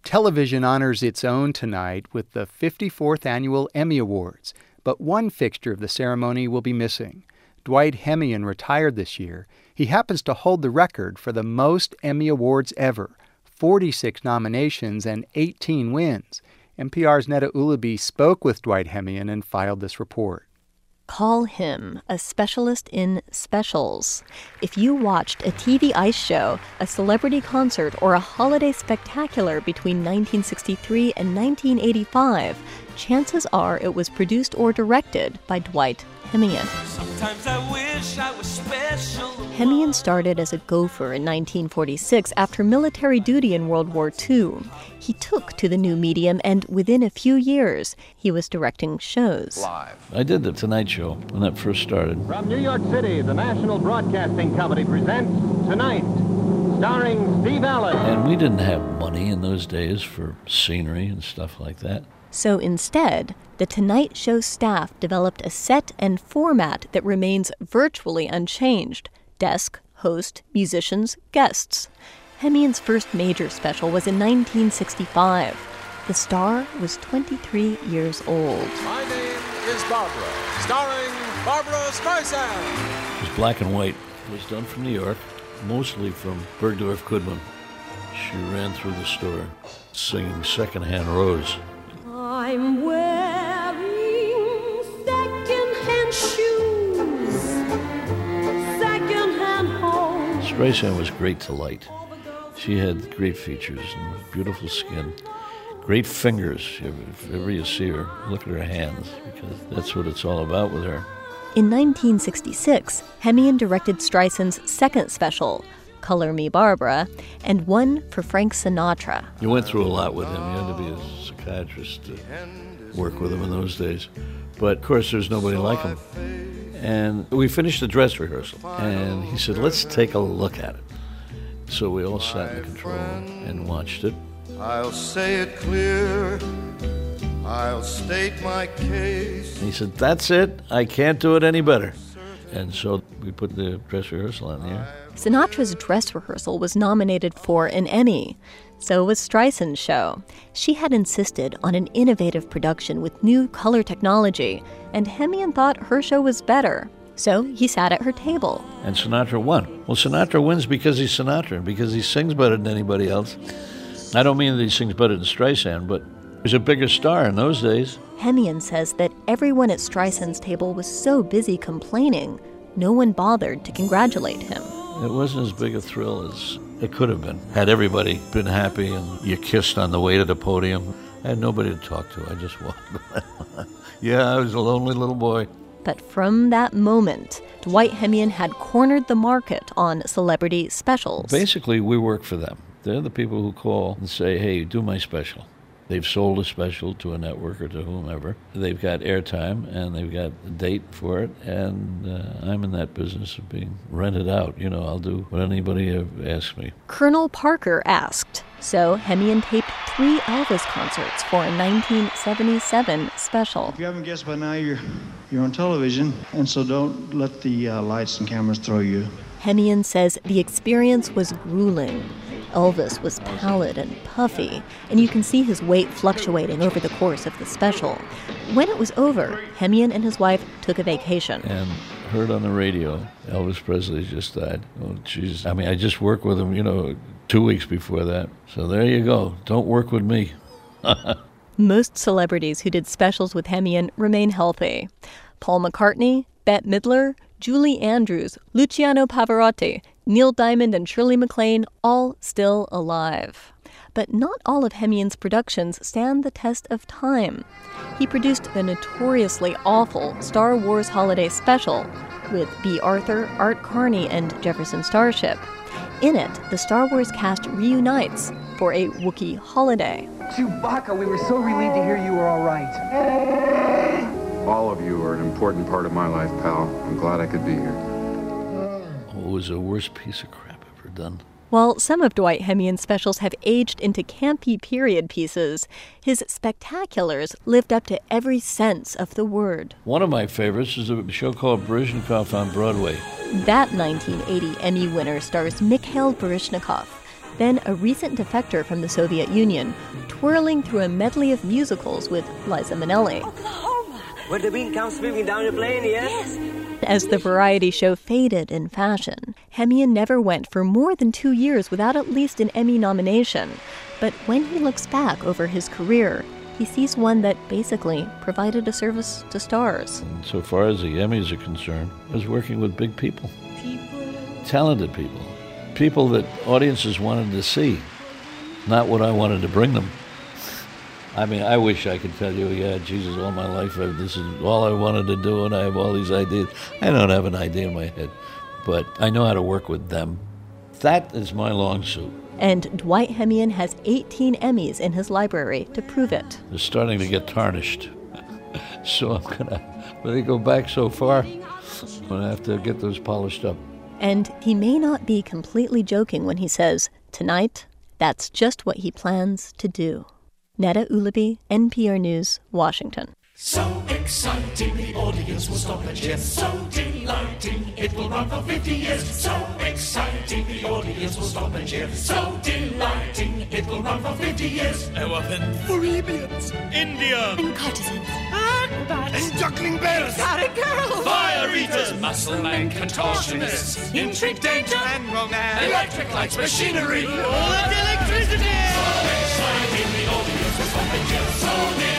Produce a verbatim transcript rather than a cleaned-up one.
Television honors its own tonight with the fifty-fourth Annual Emmy Awards, but one fixture of the ceremony will be missing. Dwight Hemian retired this year. He happens to hold the record for the most Emmy Awards ever, forty-six nominations and eighteen wins. N P R's Neda Ulaby spoke with Dwight Hemian and filed this report. Call him a specialist in specials. If you watched a T V ice show, a celebrity concert, or a holiday spectacular between nineteen sixty-three and nineteen eighty-five, chances are it was produced or directed by Dwight Hemian. Sometimes I wish I was special. Hemian started as a gopher in nineteen forty-six after military duty in World War Two. He took to the new medium, and within a few years, he was directing shows. Live. I did The Tonight Show when that first started. From New York City, the National Broadcasting Company presents Tonight, starring Steve Allen. And we didn't have money in those days for scenery and stuff like that. So instead, the Tonight Show staff developed a set and format that remains virtually unchanged. Desk, host, musicians, guests. Hemian's first major special was in nineteen sixty-five. The star was twenty-three years old. My name is Barbara, starring Barbara Streisand. It was black and white. It was done from New York, mostly from Bergdorf Goodman. She ran through the store singing Secondhand Rose. I'm wearing second-hand shoes, second-hand home. Streisand was great to light. She had great features and beautiful skin, great fingers. If ever you see her, look at her hands, because that's what it's all about with her. In nineteen sixty-six, Hemian directed Streisand's second special, Color Me Barbara, and one for Frank Sinatra. You went through a lot with him. You had to be a psychiatrist to work with him in those days. But, of course, there's nobody like him. And we finished the dress rehearsal, and he said, let's take a look at it. So we all sat in the control room and watched it. I'll say it clear. I'll state my case. And he said, that's it. I can't do it any better. And so we put the dress rehearsal on the air. Sinatra's dress rehearsal was nominated for an Emmy. So was Streisand's show. She had insisted on an innovative production with new color technology, and Hemian thought her show was better. So he sat at her table. And Sinatra won. Well, Sinatra wins because he's Sinatra, because he sings better than anybody else. I don't mean that he sings better than Streisand, but he's a bigger star in those days. Hemian says that everyone at Streisand's table was so busy complaining, no one bothered to congratulate him. It wasn't as big a thrill as it could have been. Had everybody been happy and you kissed on the way to the podium, I had nobody to talk to. I just walked by. Yeah, I was a lonely little boy. But from that moment, Dwight Hemian had cornered the market on celebrity specials. Basically, we work for them. They're the people who call and say, hey, do my special. They've sold a special to a network or to whomever. They've got airtime, and they've got a date for it, and uh, I'm in that business of being rented out. You know, I'll do what anybody asks me. Colonel Parker asked, so Hemian taped three Elvis concerts for a nineteen seventy-seven special. If you haven't guessed by now, you're, you're on television, and so don't let the uh, lights and cameras throw you. Hemian says the experience was grueling. Elvis was pallid and puffy, and you can see his weight fluctuating over the course of the special. When it was over, Hemian and his wife took a vacation. And heard on the radio, Elvis Presley just died. Oh, jeez. I mean, I just worked with him, you know, two weeks before that. So there you go. Don't work with me. Most celebrities who did specials with Hemian remain healthy. Paul McCartney, Bette Midler, Julie Andrews, Luciano Pavarotti, Neil Diamond, and Shirley MacLaine, all still alive. But not all of Hemian's productions stand the test of time. He produced the notoriously awful Star Wars Holiday Special with Bea Arthur, Art Carney, and Jefferson Starship. In it, the Star Wars cast reunites for a Wookiee holiday. Chewbacca, we were so relieved to hear you were all right. All of you are an important part of my life, pal. I'm glad I could be here. It was the worst piece of crap ever done. While some of Dwight Hemian's specials have aged into campy period pieces, his spectaculars lived up to every sense of the word. One of my favorites is a show called Baryshnikov on Broadway. That nineteen eighty Emmy winner stars Mikhail Baryshnikov, then a recent defector from the Soviet Union, twirling through a medley of musicals with Liza Minnelli. Oklahoma! Where the wind comes sweeping down the plain, yes? Yes. As the variety show faded in fashion, Hemian never went for more than two years without at least an Emmy nomination. But when he looks back over his career, he sees one that basically provided a service to stars. And so far as the Emmys are concerned, I was working with big people, people, talented people, people that audiences wanted to see, not what I wanted to bring them. I mean, I wish I could tell you, yeah, Jesus, all my life, this is all I wanted to do, and I have all these ideas. I don't have an idea in my head, but I know how to work with them. That is my long suit. And Dwight Hemian has eighteen Emmys in his library to prove it. They're starting to get tarnished. So I'm going to, when they go back so far, I'm going to have to get those polished up. And he may not be completely joking when he says, tonight, that's just what he plans to do. Neda Ulaby, N P R News, Washington. So exciting, the audience will stop and cheer. So delighting, it will run for fifty years. So exciting, the audience will stop and cheer. So delighting, it will run for fifty years. Elephants, Arabians, Indians, and courtesans, acrobats, and juggling bears, carrot girls, fire eaters, muscle men, contortionists, intrigue, danger, and romance, electric lights, machinery, all that electricity. So exciting, the audience will stop and cheer. So